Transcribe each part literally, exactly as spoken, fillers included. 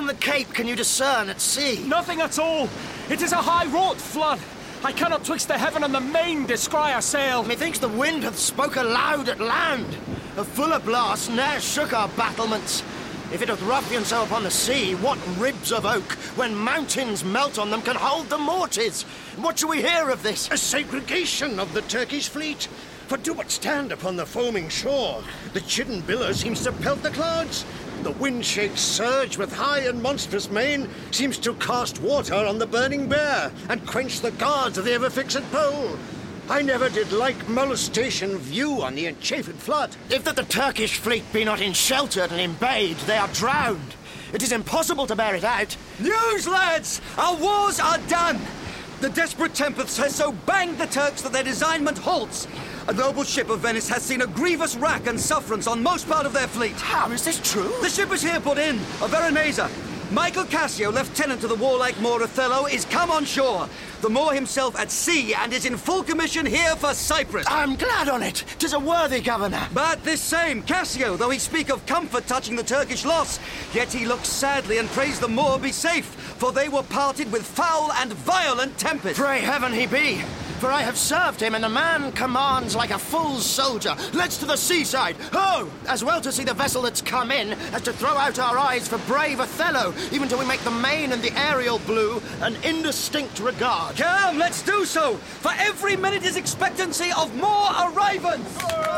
from the Cape can you discern at sea? Nothing at all. It is a high-wrought flood. I cannot twixt the heaven and the main descry a sail. Methinks the wind hath spoke aloud at land. A fuller blast ne'er shook our battlements. If it hath ruffianed so upon the sea, what ribs of oak, when mountains melt on them, can hold the mortise? What shall we hear of this? A segregation of the Turkish fleet. For do but stand upon the foaming shore, the chidden billow seems to pelt the clouds. The wind-shaked surge with high and monstrous mane seems to cast water on the burning bear and quench the guards of the ever-fixed pole. I never did like molestation view on the enchafed flood. If that the Turkish fleet be not ensheltered and embayed, they are drowned. It is impossible to bear it out. News, lads! Our wars are done! The desperate tempest has so banged the Turks that their designment halts. A noble ship of Venice has seen a grievous rack and sufferance on most part of their fleet. How is this true? The ship is here put in, a Veronesa. Michael Cassio, lieutenant to the warlike Moor Othello, is come on shore. The Moor himself at sea and is in full commission here for Cyprus. I'm glad on it. 'Tis a worthy governor. But this same Cassio, though he speak of comfort touching the Turkish loss, yet he looks sadly and prays the Moor be safe, for they were parted with foul and violent tempest. Pray heaven he be. For I have served him, and the man commands like a full soldier. Let's to the seaside. Ho! As well to see the vessel that's come in as to throw out our eyes for brave Othello, even till we make the main and the aerial blue an indistinct regard. Come, let's do so, for every minute is expectancy of more arrivants.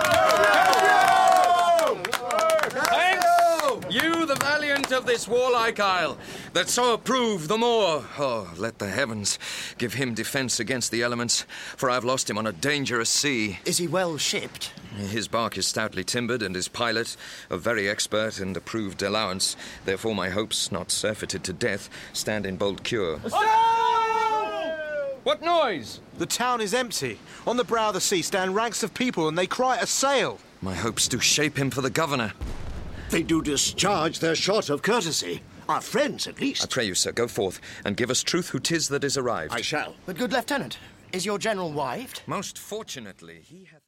Thanks, you the valiant of this warlike isle, that so approve the Moor. Oh, let the heavens give him defence against the elements, for I've lost him on a dangerous sea. Is he well shipped? His bark is stoutly timbered, and his pilot, a very expert and approved allowance. Therefore my hopes, not surfeited to death, stand in bold cure. What noise? The town is empty. On the brow of the sea stand ranks of people, and they cry a sail. My hopes do shape him for the governor. They do discharge their shot of courtesy. Our friends, at least. I pray you, sir, go forth, and give us truth who 'tis that is arrived. I shall. But, good lieutenant, is your general wived? Most fortunately, he hath...